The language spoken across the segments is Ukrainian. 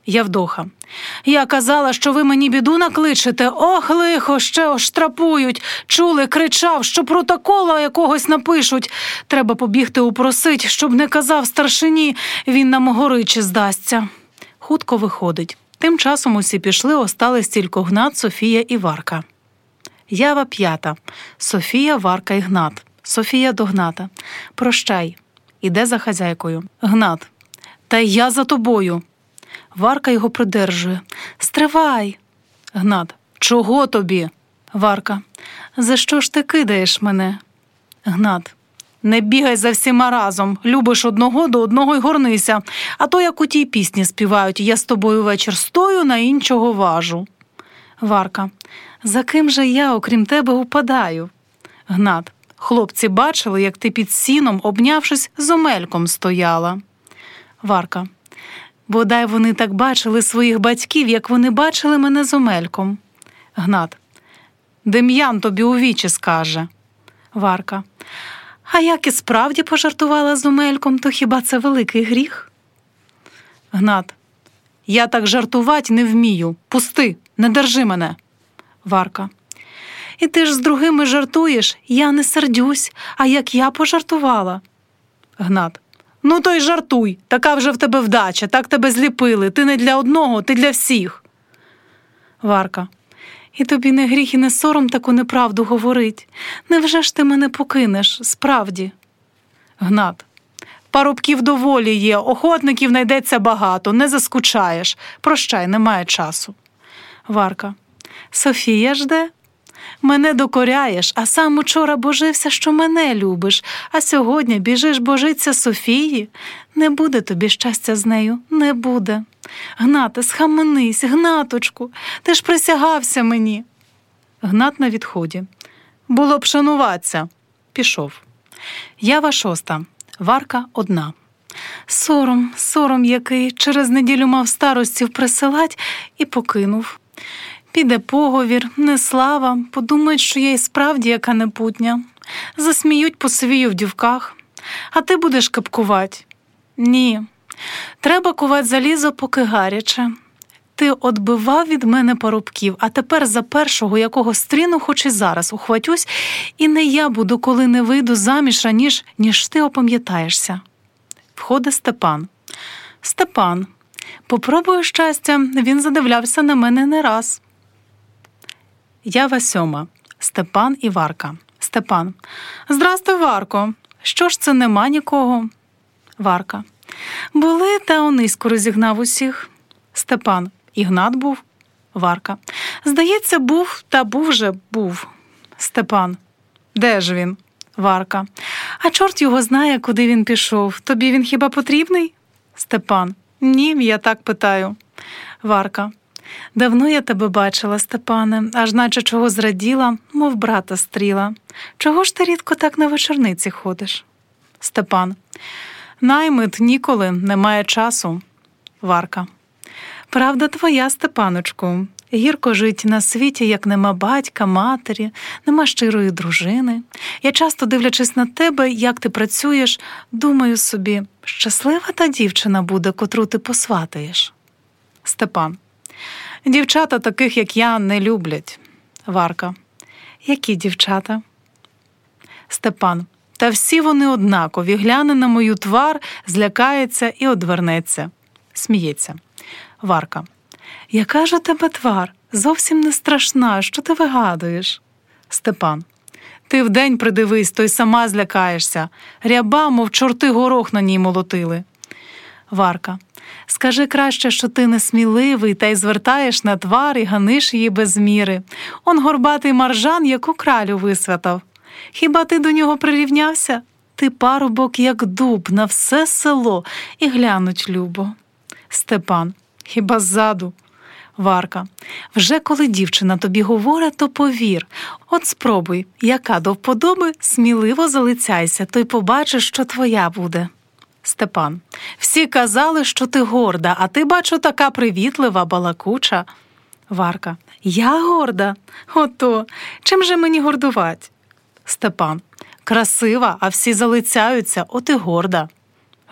Явдоха. Я казала, що ви мені біду накличете. Ох, лихо, ще оштрапують. Чули, кричав, що протокола якогось напишуть. Треба побігти упросить, щоб не казав старшині, він нам горичі здасться. Хутко виходить. Тим часом усі пішли, остались тільки Гнат, Софія і Варка. Ява 5. Софія, Варка і Гнат. Софія до Гната. Прощай. Іде за хазяйкою. Гнат. Та й я за тобою. Варка його придержує. Стривай. Гнат. Чого тобі? Варка. За що ж ти кидаєш мене? Гнат. Не бігай за всіма разом. Любиш одного, до одного й горнися. А то, як у тій пісні співають, я з тобою вечір стою, на іншого важу. Варка. За ким же я, окрім тебе, упадаю? Гнат. Хлопці бачили, як ти під сіном, обнявшись, з Омельком стояла. Варка. Бодай вони так бачили своїх батьків, як вони бачили мене з Омельком. Гнат. Дем'ян тобі у вічі скаже. Варка. А як і справді пожартувала з Омельком, то хіба це великий гріх? Гнат. Я так жартувать не вмію. Пусти, не держи мене. Варка. І ти ж з другими жартуєш, я не сердюсь, а як я пожартувала? Гнат. Ну то й жартуй, така вже в тебе вдача, так тебе зліпили, ти не для одного, ти для всіх. Варка. І тобі не гріх і не сором таку неправду говорить. Невже ж ти мене покинеш, справді? Гнат. Парубків доволі є, охотників найдеться багато, не заскучаєш. Прощай, немає часу. Варка. Софія жде? Мене докоряєш, а сам учора божився, що мене любиш, а сьогодні біжиш божиться Софії? Не буде тобі щастя з нею, не буде. Гнате, схаменись, Гнаточку, ти ж присягався мені. Гнат на відході. Було б шануватися. Пішов. Ява 6. Варка 1. Сором який, через неділю мав старостів присилать і покинув. Піде поговір, неслава, подумають, що я й справді яка непутня. Засміють, посивію в дівках. А ти будеш капкувати? Ні. Треба кувати залізо, поки гаряче. Ти отбивав від мене парубків, а тепер за першого, якого стріну, хоч і зараз ухватюсь, і не я буду, коли не вийду заміж раніше, ніж ти опам'ятаєшся. Входить Степан. Степан. Попробую щастя, він задивлявся на мене не раз. Ява 7. Степан і Варка. Степан. Здрастуй, Варко. Що ж це нема нікого? Варка. Були, та Онисько розігнав усіх. Степан. Ігнат був? Варка. Здається, був, та був. Степан. Де ж він? Варка. А чорт його знає, куди він пішов. Тобі він хіба потрібний? Степан. Ні, я так питаю. Варка. Давно я тебе бачила, Степане, аж наче чого зраділа, мов брата стріла. Чого ж ти рідко так на вечорниці ходиш? Степан. Наймит ніколи, немає часу. Варка. Правда твоя, Степаночку. Гірко жить на світі, як нема батька, матері, нема щирої дружини. Я часто, дивлячись на тебе, як ти працюєш, думаю собі, щаслива та дівчина буде, котру ти посватаєш. Степан. Дівчата таких, як я, не люблять. Варка. Які дівчата? Степан. Та всі вони однакові. Гляне на мою твар, злякається і одвернеться. Сміється. Варка. Яка ж у тебе твар? Зовсім не страшна. Що ти вигадуєш? Степан. Ти вдень придивись, то й сама злякаєшся. Ряба, мов чорти горох на ній молотили. Варка. Скажи краще, що ти несміливий, та й звертаєш на твар і ганиш її без міри. Он горбатий маржан, яку кралю висвятав. Хіба ти до нього прирівнявся? Ти парубок, як дуб, на все село, і глянуть любо. Степан. Хіба ззаду? Варка. Вже коли дівчина тобі говорить, то повір. От спробуй, яка до вподоби, сміливо залицяйся, то й побачиш, що твоя буде. Степан. Всі казали, що ти горда, а ти, бачу, така привітлива, балакуча. Варка. Я горда? Ото. Чим же мені гордувати? Степан. Красива, а всі залицяються, от і горда.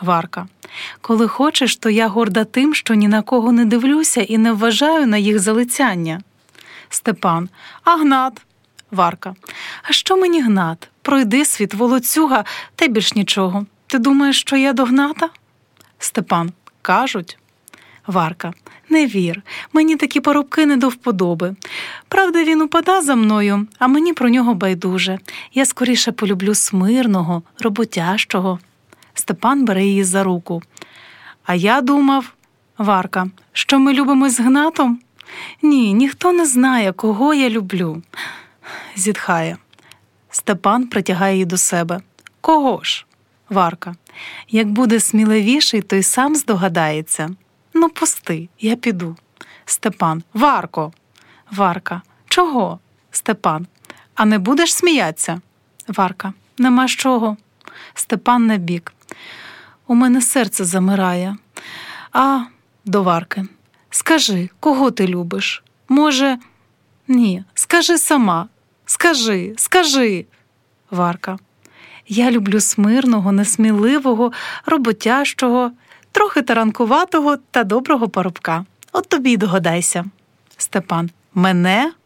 Варка. Коли хочеш, то я горда тим, що ні на кого не дивлюся і не вважаю на їх залицяння. Степан. А Гнат? Варка. А що мені Гнат? Пройди світ, волоцюга, та й більш нічого. Ти думаєш, що я до Гната? Степан. Кажуть. Варка. Не вір, мені такі парубки не до вподоби. Правда, він упада за мною, а мені про нього байдуже. Я скоріше полюблю смирного, роботящого. Степан бере її за руку. А я думав, Варка, що ми любимось з Гнатом? Ні, ніхто не знає, кого я люблю. Зітхає. Степан притягає її до себе. Кого ж? Варка. Як буде сміливіший, то й сам здогадається. Ну, пусти, я піду. Степан. Варко. Варка. Чого? Степан. А не будеш сміятися? Варка. Нема з чого. Степан набік. У мене серце замирає. А, до Варки. Скажи, кого ти любиш? Може... Ні, скажи сама. Скажи. Варка. Я люблю смирного, несміливого, роботящого, трохи таранкуватого та доброго парубка. От тобі й догадайся. Степан. Мене?